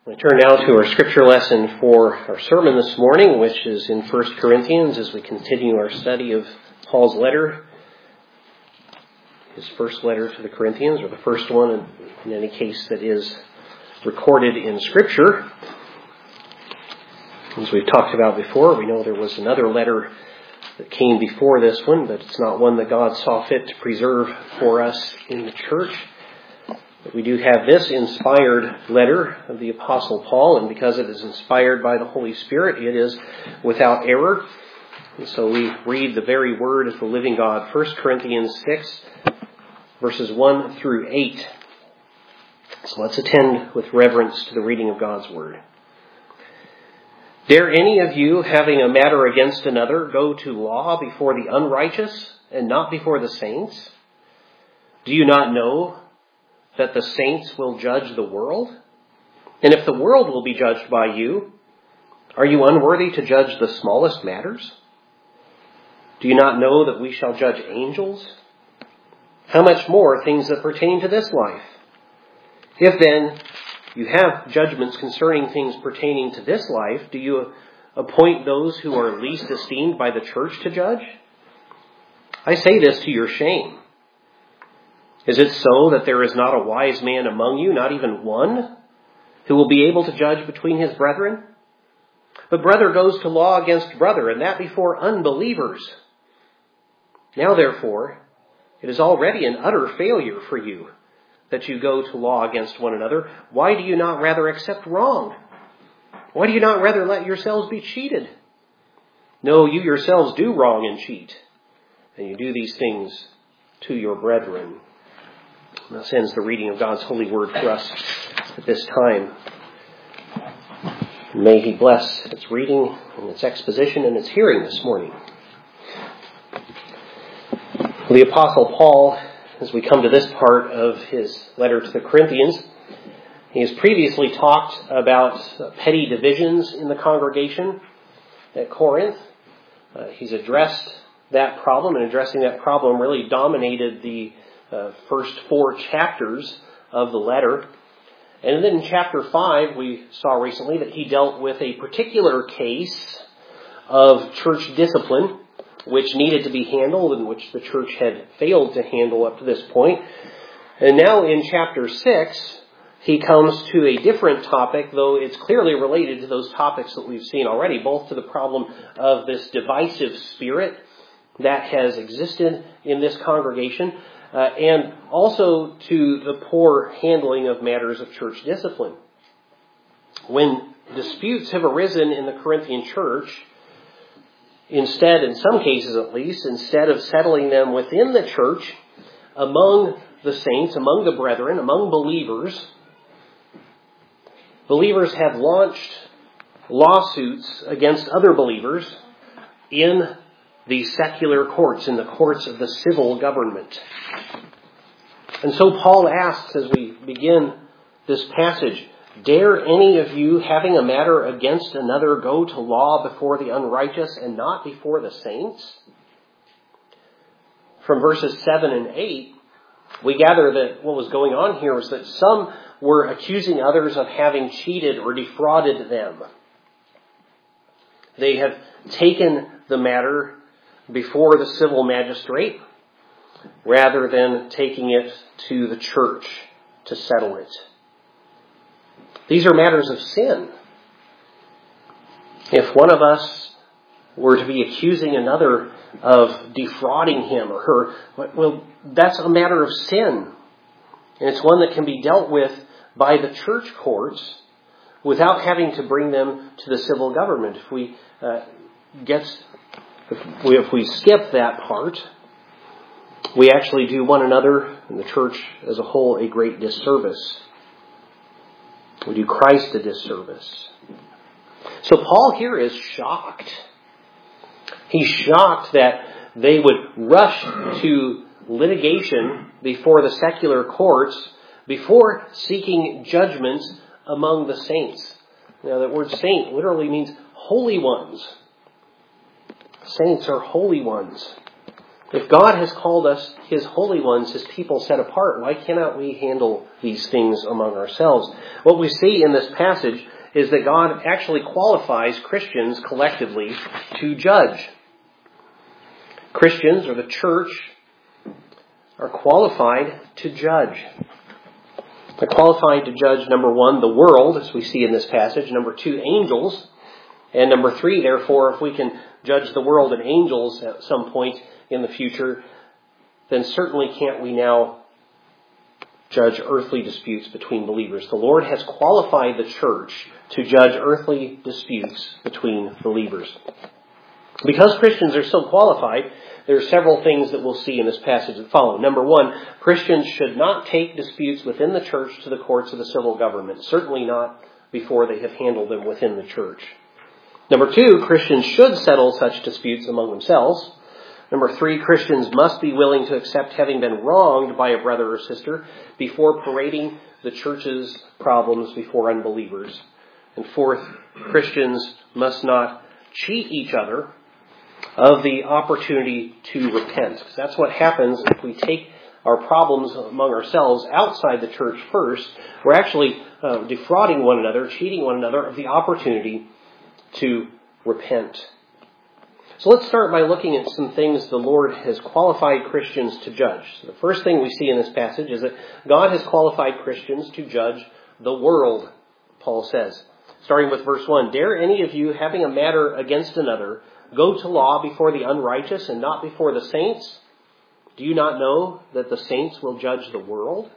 We turn now to our scripture lesson for our sermon this morning, which is in 1 Corinthians as we continue our study of Paul's letter, his first letter to the Corinthians, or the first one in any case that is recorded in Scripture. As we've talked about before, we know there was another letter that came before this one, but it's not one that God saw fit to preserve for us in the church. But we do have this inspired letter of the Apostle Paul, and because it is inspired by the Holy Spirit, it is without error. And so we read the very word of the living God, 1 Corinthians 6, verses 1 through 8. So let's attend with reverence to the reading of God's word. Dare any of you, having a matter against another, go to law before the unrighteous and not before the saints? Do you not know that the saints will judge the world? And if the world will be judged by you, are you unworthy to judge the smallest matters? Do you not know that we shall judge angels? How much more things that pertain to this life? If then you have judgments concerning things pertaining to this life, do you appoint those who are least esteemed by the church to judge? I say this to your shame. Is it so that there is not a wise man among you, not even one, who will be able to judge between his brethren? But brother goes to law against brother, and that before unbelievers. Now therefore, it is already an utter failure for you that you go to law against one another. Why do you not rather accept wrong? Why do you not rather let yourselves be cheated? No, you yourselves do wrong and cheat, and you do these things to your brethren. Thus ends the reading of God's holy word for us at this time. May He bless its reading and its exposition and its hearing this morning. The Apostle Paul, as we come to this part of his letter to the Corinthians, he has previously talked about petty divisions in the congregation at Corinth. He's addressed that problem, and addressing that problem really dominated the first 4 chapters of the letter. And then in chapter 5, we saw recently that he dealt with a particular case of church discipline, which needed to be handled and which the church had failed to handle up to this point. And now in chapter 6, he comes to a different topic, though it's clearly related to those topics that we've seen already, both to the problem of this divisive spirit that has existed in this congregation, and also to the poor handling of matters of church discipline. When disputes have arisen in the Corinthian church, instead, in some cases at least, instead of settling them within the church, among the saints, among the brethren, among believers, believers have launched lawsuits against other believers in the secular courts, in the courts of the civil government. And so Paul asks, as we begin this passage, dare any of you, having a matter against another, go to law before the unrighteous and not before the saints? From verses 7 and 8, we gather that what was going on here was that some were accusing others of having cheated or defrauded them. They have taken the matter before the civil magistrate rather than taking it to the church to settle it. These are matters of sin. If one of us were to be accusing another of defrauding him or her, well, that's a matter of sin. And it's one that can be dealt with by the church courts without having to bring them to the civil government. If we skip that part, we actually do one another and the church as a whole a great disservice. We do Christ a disservice. So Paul here is shocked. He's shocked that they would rush to litigation before the secular courts before seeking judgment among the saints. Now that word saint literally means holy ones. Saints are holy ones. If God has called us His holy ones, His people set apart, why cannot we handle these things among ourselves? What we see in this passage is that God actually qualifies Christians collectively to judge. Christians, or the church, are qualified to judge. They're qualified to judge, number one, the world, as we see in this passage. Number two, angels. And number three, therefore, if we can judge the world and angels at some point in the future, then certainly can't we now judge earthly disputes between believers. The Lord has qualified the church to judge earthly disputes between believers. Because Christians are so qualified, there are several things that we'll see in this passage that follow. Number one, Christians should not take disputes within the church to the courts of the civil government. Certainly not before they have handled them within the church. Number two, Christians should settle such disputes among themselves. Number three, Christians must be willing to accept having been wronged by a brother or sister before parading the church's problems before unbelievers. And fourth, Christians must not cheat each other of the opportunity to repent. That's what happens if we take our problems among ourselves outside the church first. We're actually defrauding one another, cheating one another of the opportunity to repent. So let's start by looking at some things the Lord has qualified Christians to judge. So the first thing we see in this passage is that God has qualified Christians to judge the world, Paul says. Starting with verse 1, "Dare any of you, having a matter against another, go to law before the unrighteous and not before the saints? Do you not know that the saints will judge the world?"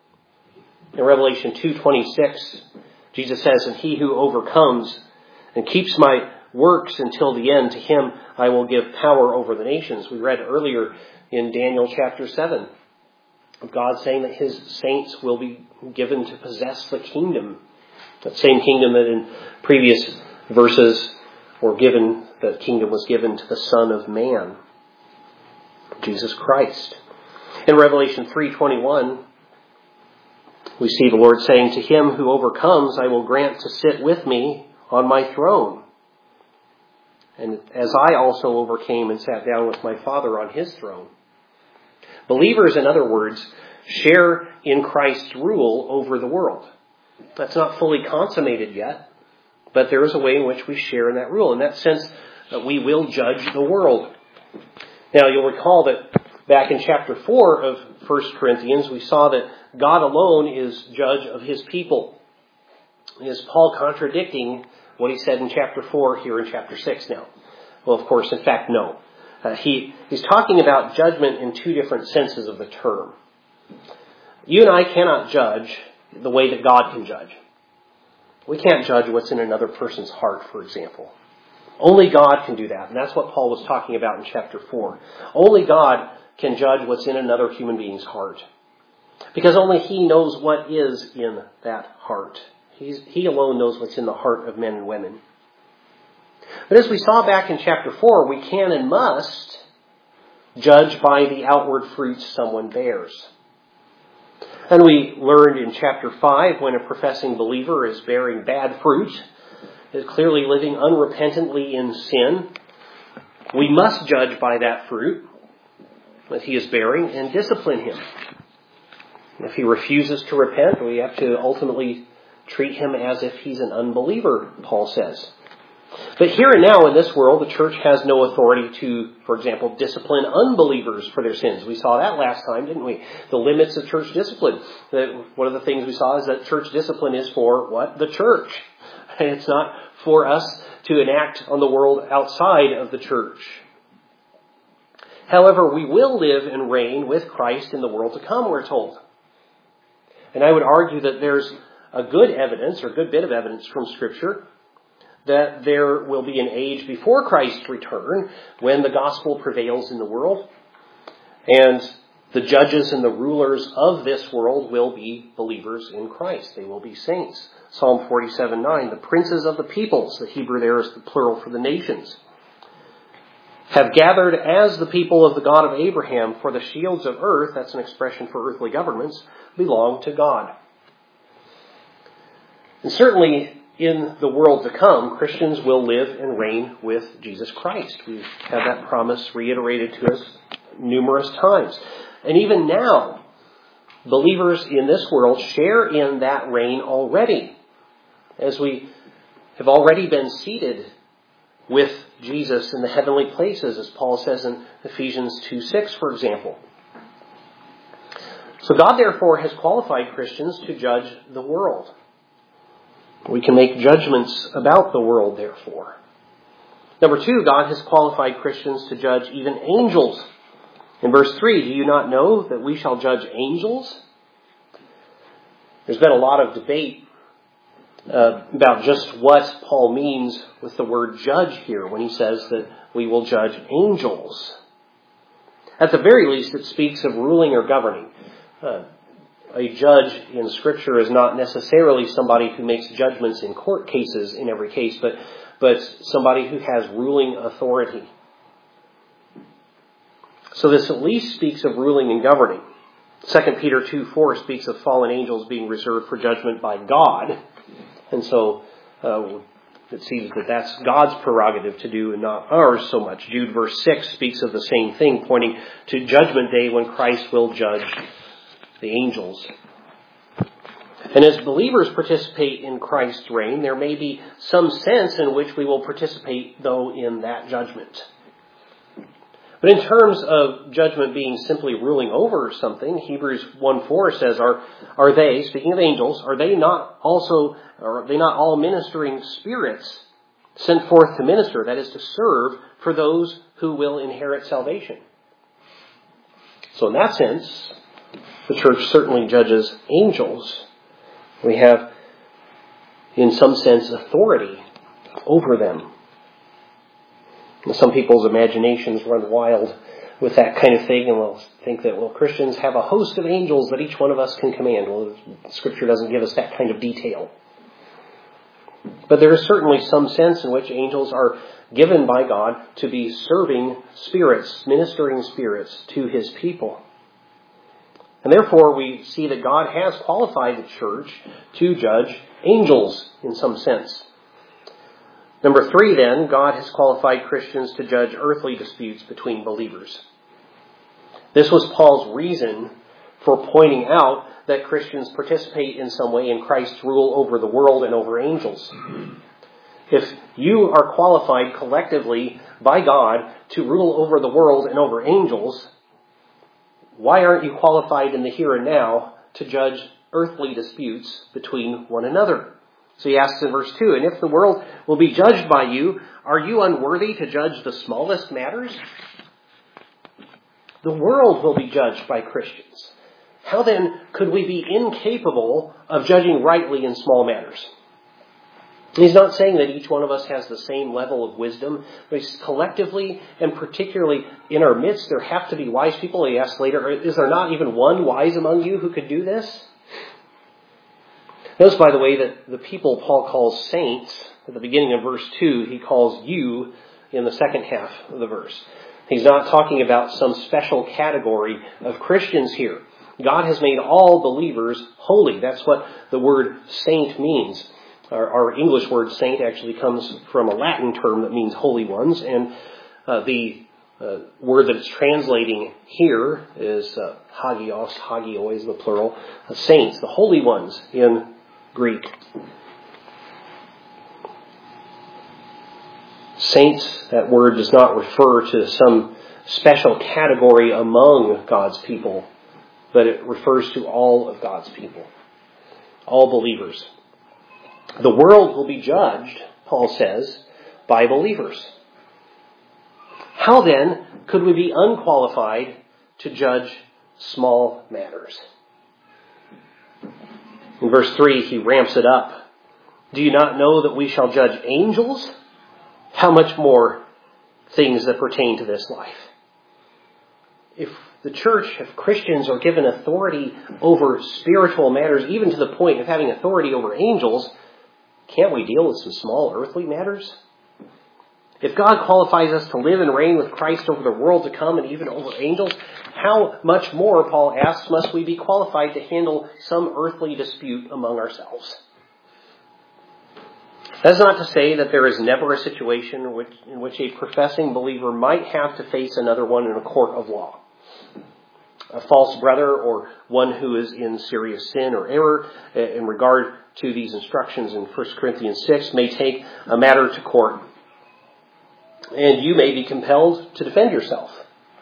In Revelation 2:26, Jesus says, "And he who overcomes and keeps my works until the end, to him I will give power over the nations." We read earlier in Daniel chapter 7 of God saying that His saints will be given to possess the kingdom. That same kingdom that in previous verses the kingdom was given to the Son of Man, Jesus Christ. In Revelation 3:21, we see the Lord saying, "To him who overcomes, I will grant to sit with me on my throne. And as I also overcame and sat down with my Father on His throne." Believers, in other words, share in Christ's rule over the world. That's not fully consummated yet, but there is a way in which we share in that rule. In that sense, that we will judge the world. Now, you'll recall that back in chapter 4 of 1 Corinthians, we saw that God alone is judge of His people. Is Paul contradicting what he said in chapter 4 here in chapter 6 now? Well, of course, in fact, no. He's talking about judgment in two different senses of the term. You and I cannot judge the way that God can judge. We can't judge what's in another person's heart, for example. Only God can do that. And that's what Paul was talking about in chapter 4. Only God can judge what's in another human being's heart. Because only He knows what is in that heart. He alone knows what's in the heart of men and women. But as we saw back in chapter 4, we can and must judge by the outward fruits someone bears. And we learned in chapter 5, when a professing believer is bearing bad fruit, is clearly living unrepentantly in sin, we must judge by that fruit that he is bearing and discipline him. If he refuses to repent, we have to ultimately treat him as if he's an unbeliever, Paul says. But here and now in this world, the church has no authority to, for example, discipline unbelievers for their sins. We saw that last time, didn't we? The limits of church discipline. One of the things we saw is that church discipline is for what? The church. And it's not for us to enact on the world outside of the church. However, we will live and reign with Christ in the world to come, we're told. And I would argue that there's a good evidence, or a good bit of evidence from Scripture, that there will be an age before Christ's return when the gospel prevails in the world. And the judges and the rulers of this world will be believers in Christ. They will be saints. Psalm 47:9, the princes of the peoples, the Hebrew there is the plural for the nations, have gathered as the people of the God of Abraham, for the shields of earth, that's an expression for earthly governments, belong to God. And certainly in the world to come, Christians will live and reign with Jesus Christ. We have that promise reiterated to us numerous times. And even now, believers in this world share in that reign already, as we have already been seated with Jesus in the heavenly places, as Paul says in Ephesians 2:6, for example. So God, therefore, has qualified Christians to judge the world. We can make judgments about the world, therefore. Number 2, God has qualified Christians to judge even angels. In verse 3, do you not know that we shall judge angels? There's been a lot of debate about just what Paul means with the word judge here when he says that we will judge angels. At the very least, it speaks of ruling or governing. A judge in Scripture is not necessarily somebody who makes judgments in court cases in every case, but somebody who has ruling authority. So this at least speaks of ruling and governing. 2 Peter 2:4 speaks of fallen angels being reserved for judgment by God. And so it seems that that's God's prerogative to do and not ours so much. Jude verse 6 speaks of the same thing, pointing to Judgment Day when Christ will judge the angels. And as believers participate in Christ's reign, there may be some sense in which we will participate, though, in that judgment. But in terms of judgment being simply ruling over something, Hebrews 1:4 says, are they, speaking of angels, are they not all ministering spirits sent forth to minister, that is to serve, for those who will inherit salvation? So in that sense, the church certainly judges angels. We have, in some sense, authority over them. Some people's imaginations run wild with that kind of thing, and will think that, Christians have a host of angels that each one of us can command. Well, Scripture doesn't give us that kind of detail. But there is certainly some sense in which angels are given by God to be serving spirits, ministering spirits to His people. And therefore we see that God has qualified the church to judge angels in some sense. Number 3, then, God has qualified Christians to judge earthly disputes between believers. This was Paul's reason for pointing out that Christians participate in some way in Christ's rule over the world and over angels. If you are qualified collectively by God to rule over the world and over angels, why aren't you qualified in the here and now to judge earthly disputes between one another? So he asks in verse 2, and if the world will be judged by you, are you unworthy to judge the smallest matters? The world will be judged by Christians. How then could we be incapable of judging rightly in small matters? He's not saying that each one of us has the same level of wisdom, but collectively and particularly in our midst, there have to be wise people. He asks later, is there not even one wise among you who could do this? Notice, by the way, that the people Paul calls saints, at the beginning of verse 2, he calls you in the second half of the verse. He's not talking about some special category of Christians here. God has made all believers holy. That's what the word saint means. Our English word saint actually comes from a Latin term that means holy ones, and the word that it's translating here is hagios, hagio is the plural, saints, the holy ones in Greek. Saints, that word does not refer to some special category among God's people, but it refers to all of God's people, all believers. The world will be judged, Paul says, by believers. How then could we be unqualified to judge small matters? In verse 3, he ramps it up. Do you not know that we shall judge angels? How much more things that pertain to this life? If the church, if Christians are given authority over spiritual matters, even to the point of having authority over angels, can't we deal with some small earthly matters? If God qualifies us to live and reign with Christ over the world to come and even over angels, how much more, Paul asks, must we be qualified to handle some earthly dispute among ourselves? That's not to say that there is never a situation in which a professing believer might have to face another one in a court of law. a false brother or one who is in serious sin or error in regard to these instructions in 1 Corinthians 6 may take a matter to court, and you may be compelled to defend yourself.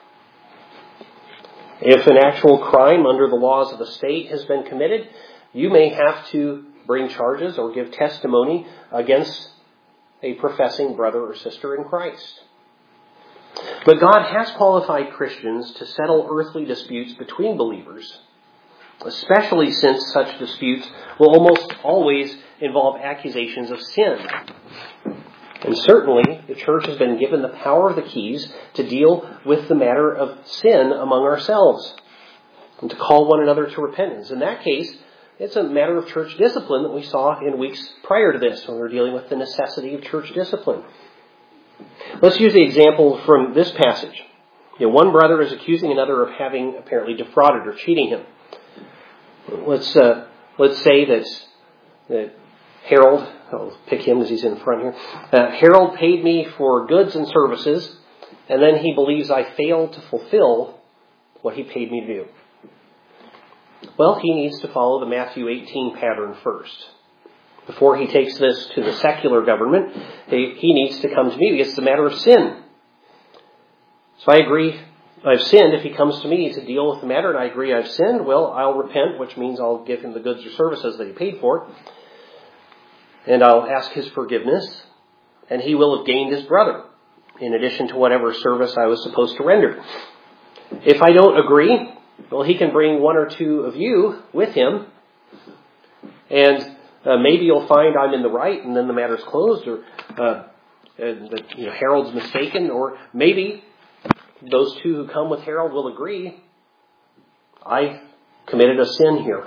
If an actual crime under the laws of the state has been committed, you may have to bring charges or give testimony against a professing brother or sister in Christ. But God has qualified Christians to settle earthly disputes between believers, especially since such disputes will almost always involve accusations of sin. And certainly, the church has been given the power of the keys to deal with the matter of sin among ourselves and to call one another to repentance. In that case, it's a matter of church discipline that we saw in weeks prior to this when we were dealing with the necessity of church discipline. Let's use the example from this passage. One brother is accusing another of having apparently defrauded or cheating him. Let's say that Harold, I'll pick him because he's in front here. Harold paid me for goods and services, and then he believes I failed to fulfill what he paid me to do. Well, he needs to follow the Matthew 18 pattern first. Before he takes this to the secular government, he needs to come to me because it's a matter of sin. So I agree I've sinned. If he comes to me to deal with the matter and I agree I've sinned, well, I'll repent, which means I'll give him the goods or services that he paid for. And I'll ask his forgiveness, and he will have gained his brother, in addition to whatever service I was supposed to render. If I don't agree, well, he can bring one or two of you with him, and maybe you'll find I'm in the right, and then the matter's closed, or Harold's mistaken, or maybe those two who come with Harold will agree, I committed a sin here.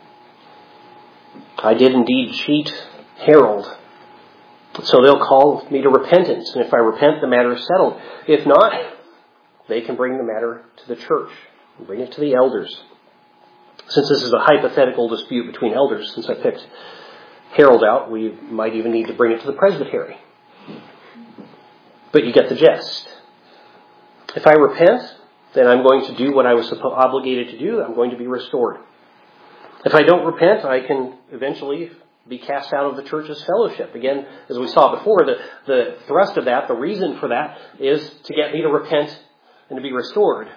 I did indeed cheat Harold. So they'll call me to repentance, and if I repent, the matter is settled. If not, they can bring the matter to the church and bring it to the elders. Since this is a hypothetical dispute between elders, since I picked Harold out, we might even need to bring it to the presbytery. But you get the gist. If I repent, then I'm going to do what I was obligated to do. I'm going to be restored. If I don't repent, I can eventually be cast out of the church's fellowship. Again, as we saw before, the thrust of that, the reason for that, is to get me to repent and to be restored.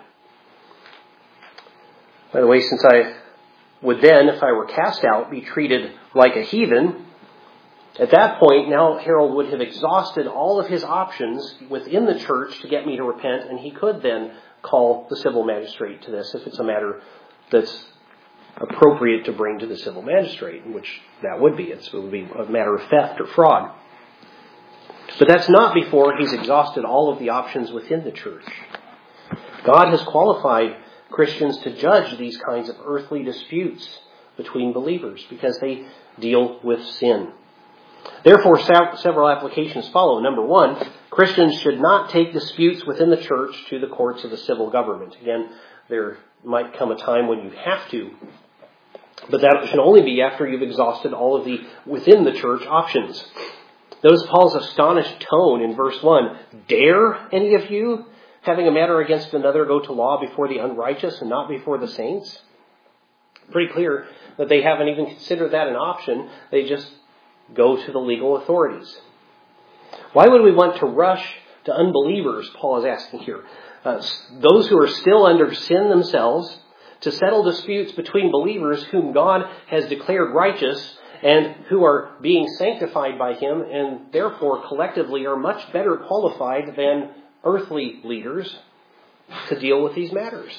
By the way, since I would then, if I were cast out, be treated like a heathen, at that point, now Harold would have exhausted all of his options within the church to get me to repent, and he could then call the civil magistrate to this if it's a matter that's appropriate to bring to the civil magistrate, which that would be. It would be a matter of theft or fraud. But that's not before he's exhausted all of the options within the church. God has qualified Christians to judge these kinds of earthly disputes between believers because they deal with sin. Therefore, several applications follow. Number one, Christians should not take disputes within the church to the courts of the civil government. Again, there might come a time when you have to, but that should only be after you've exhausted all of the within the church options. Notice Paul's astonished tone in verse 1. Dare any of you, having a matter against another, go to law before the unrighteous and not before the saints? Pretty clear that they haven't even considered that an option. They just go to the legal authorities. Why would we want to rush to unbelievers, Paul is asking here? Those who are still under sin themselves, to settle disputes between believers whom God has declared righteous and who are being sanctified by Him and therefore collectively are much better qualified than earthly leaders to deal with these matters.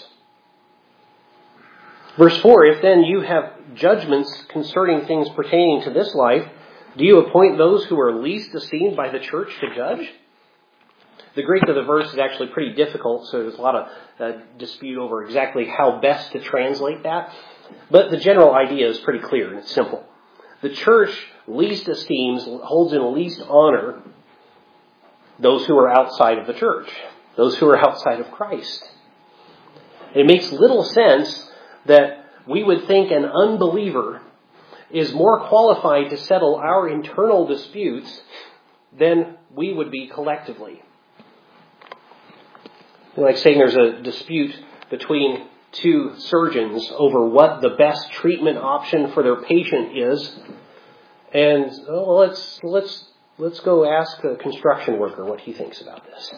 Verse 4, if then you have judgments concerning things pertaining to this life, do you appoint those who are least esteemed by the church to judge? The Greek of the verse is actually pretty difficult, so there's a lot of dispute over exactly how best to translate that. But the general idea is pretty clear and it's simple. The church least esteems, holds in least honor those who are outside of the church, those who are outside of Christ. It makes little sense that we would think an unbeliever is more qualified to settle our internal disputes than we would be collectively. Like saying there's a dispute between to surgeons over what the best treatment option for their patient is. And let's go ask a construction worker what he thinks about this.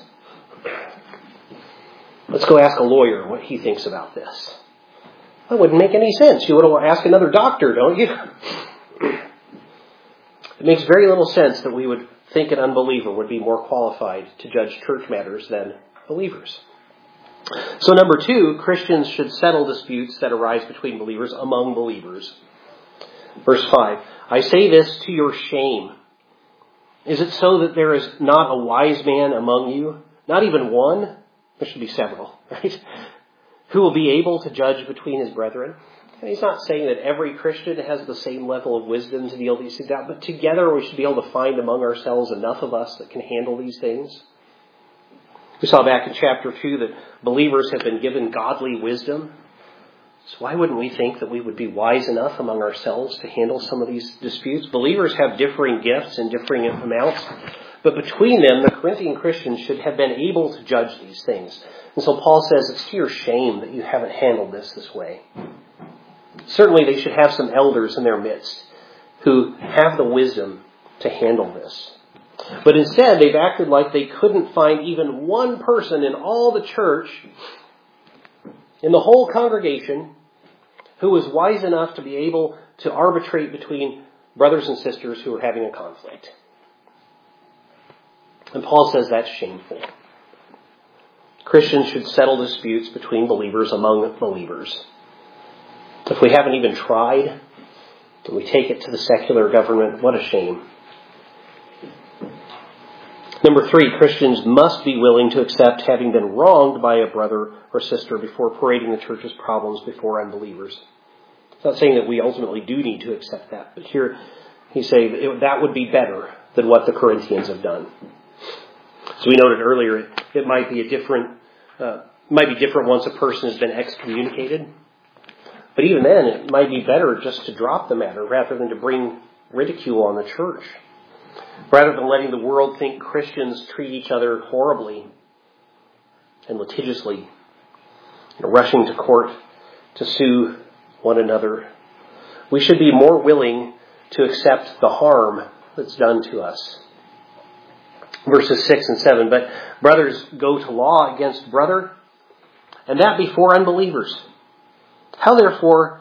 Let's go ask a lawyer what he thinks about this. That wouldn't make any sense. You would ask another doctor, don't you? It makes very little sense that we would think an unbeliever would be more qualified to judge church matters than believers. So number 2, Christians should settle disputes that arise between believers among believers. Verse 5, I say this to your shame. Is it so that there is not a wise man among you? Not even one? There should be several, right? Who will be able to judge between his brethren? And he's not saying that every Christian has the same level of wisdom to deal these things out, but together we should be able to find among ourselves enough of us that can handle these things. We saw back in chapter 2 that believers have been given godly wisdom. So why wouldn't we think that we would be wise enough among ourselves to handle some of these disputes? Believers have differing gifts and differing amounts, but between them, the Corinthian Christians should have been able to judge these things. And so Paul says it's to your shame that you haven't handled this way. Certainly they should have some elders in their midst who have the wisdom to handle this. But instead, they've acted like they couldn't find even one person in all the church, in the whole congregation, who was wise enough to be able to arbitrate between brothers and sisters who are having a conflict. And Paul says that's shameful. Christians should settle disputes between believers among believers. If we haven't even tried, and we take it to the secular government, what a shame. Number 3, Christians must be willing to accept having been wronged by a brother or sister before parading the church's problems before unbelievers. It's not saying that we ultimately do need to accept that, but here he's saying that would be better than what the Corinthians have done. So we noted earlier, it might be different once a person has been excommunicated. But even then, it might be better just to drop the matter rather than to bring ridicule on the church. Rather than letting the world think Christians treat each other horribly and litigiously, rushing to court to sue one another, we should be more willing to accept the harm that's done to us. Verses 6 and 7, but brothers go to law against brother, and that before unbelievers. Now therefore,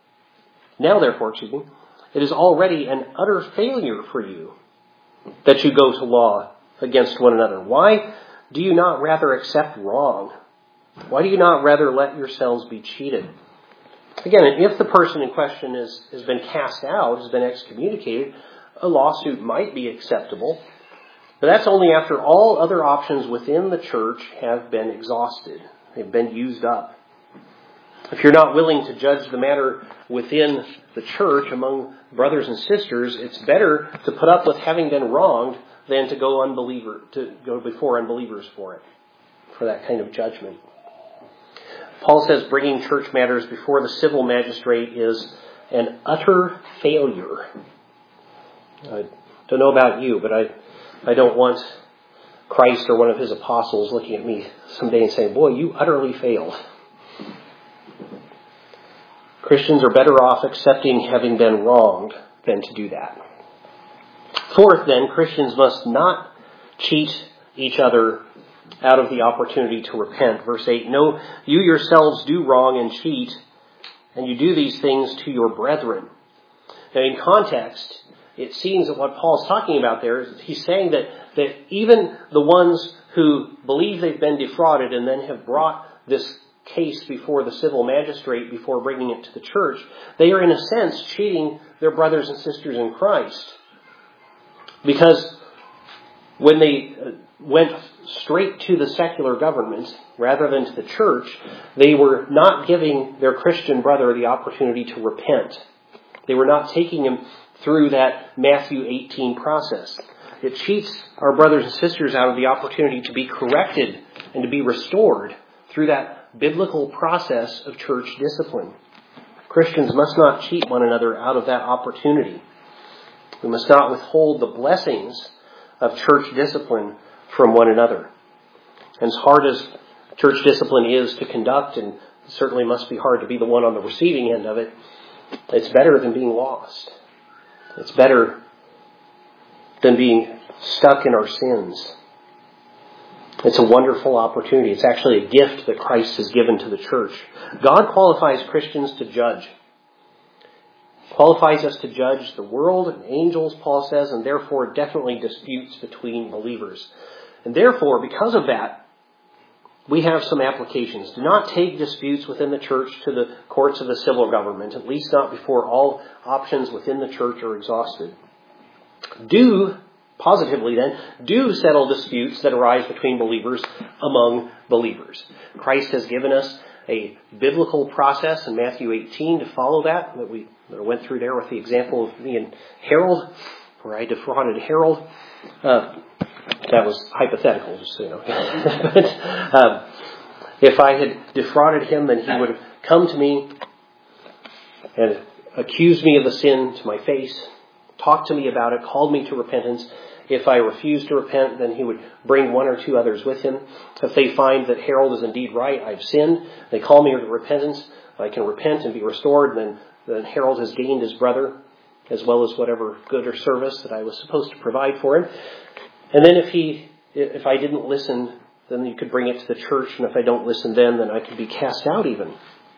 it is already an utter failure for you that you go to law against one another. Why do you not rather accept wrong? Why do you not rather let yourselves be cheated? Again, if the person in question has been cast out, has been excommunicated, a lawsuit might be acceptable. But that's only after all other options within the church have been exhausted. They've been used up. If you're not willing to judge the matter within the church among brothers and sisters, it's better to put up with having been wronged than to go before unbelievers for that kind of judgment. Paul says bringing church matters before the civil magistrate is an utter failure. I don't know about you, but I don't want Christ or one of his apostles looking at me someday and saying, boy, you utterly failed. Christians are better off accepting having been wronged than to do that. Fourth, then, Christians must not cheat each other out of the opportunity to repent. Verse 8, no, you yourselves do wrong and cheat, and you do these things to your brethren. Now, in context, it seems that what Paul's talking about there is he's saying that even the ones who believe they've been defrauded and then have brought this case before the civil magistrate before bringing it to the church, they are in a sense cheating their brothers and sisters in Christ. Because when they went straight to the secular government rather than to the church, they were not giving their Christian brother the opportunity to repent. They were not taking him through that Matthew 18 process. It cheats our brothers and sisters out of the opportunity to be corrected and to be restored through that biblical process of church discipline. Christians must not cheat one another out of that opportunity. We must not withhold the blessings of church discipline from one another. And as hard as church discipline is to conduct, and It certainly must be hard to be the one on the receiving end of it. It's better than being lost. It's better than being stuck in our sins. It's a wonderful opportunity. It's actually a gift that Christ has given to the church. God qualifies Christians to judge. Qualifies us to judge the world and angels, Paul says, and therefore definitely disputes between believers. And therefore, because of that, we have some applications. Do not take disputes within the church to the courts of the civil government, at least not before all options within the church are exhausted. Do settle disputes that arise between believers among believers. Christ has given us a biblical process in Matthew 18 to follow that we went through there with the example of me and Harold, where I defrauded Harold. That was hypothetical, just so you know. But, if I had defrauded him, then he would have come to me and accused me of the sin to my face, talked to me about it, called me to repentance. If I refused to repent, then he would bring one or two others with him. If they find that Harold is indeed right, I've sinned, they call me to repentance, I can repent and be restored, then Harold has gained his brother, as well as whatever good or service that I was supposed to provide for him. And then if I didn't listen, then you could bring it to the church, and if I don't listen then I could be cast out even.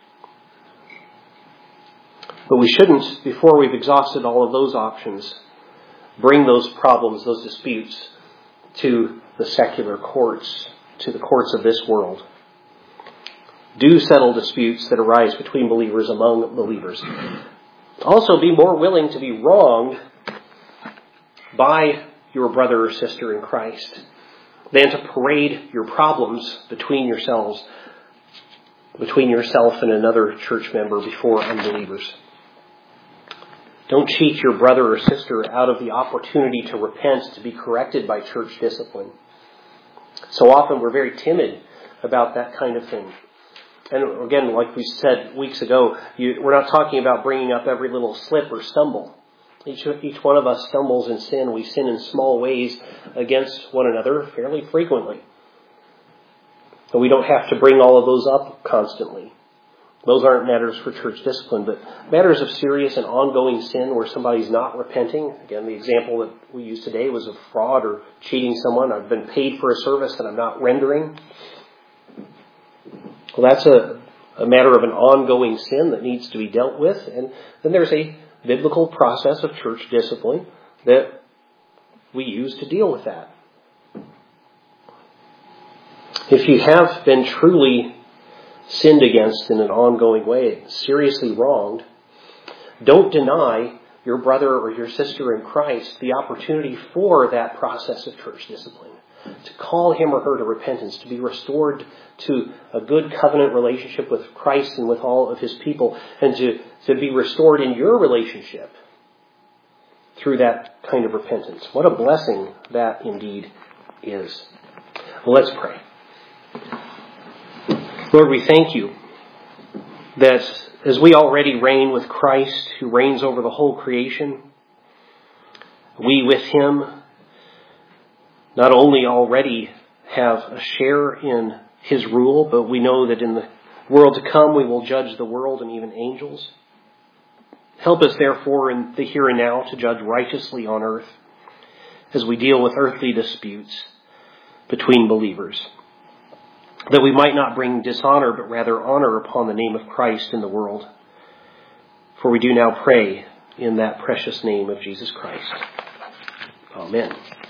But we shouldn't, before we've exhausted all of those options, bring those problems, those disputes, to the secular courts, to the courts of this world. Do settle disputes that arise between believers among believers. Also, be more willing to be wronged by your brother or sister in Christ than to parade your problems between yourself and another church member before unbelievers. Don't cheat your brother or sister out of the opportunity to repent, to be corrected by church discipline. So often we're very timid about that kind of thing. And again, like we said weeks ago, we're not talking about bringing up every little slip or stumble. Each one of us stumbles in sin. We sin in small ways against one another fairly frequently. And we don't have to bring all of those up constantly. Those aren't matters for church discipline, but matters of serious and ongoing sin where somebody's not repenting. Again, the example that we used today was of fraud or cheating someone. I've been paid for a service that I'm not rendering. Well, that's a matter of an ongoing sin that needs to be dealt with. And then there's a biblical process of church discipline that we use to deal with that. If you have been truly sinned against in an ongoing way, seriously wronged, don't deny your brother or your sister in Christ the opportunity for that process of church discipline, to call him or her to repentance, to be restored to a good covenant relationship with Christ and with all of his people, and to be restored in your relationship through that kind of repentance. What a blessing that indeed is. Well, let's pray. Lord, we thank you that as we already reign with Christ, who reigns over the whole creation, we with him not only already have a share in his rule, but we know that in the world to come we will judge the world and even angels. Help us, therefore, in the here and now to judge righteously on earth as we deal with earthly disputes between believers, that we might not bring dishonor, but rather honor upon the name of Christ in the world. For we do now pray in that precious name of Jesus Christ. Amen.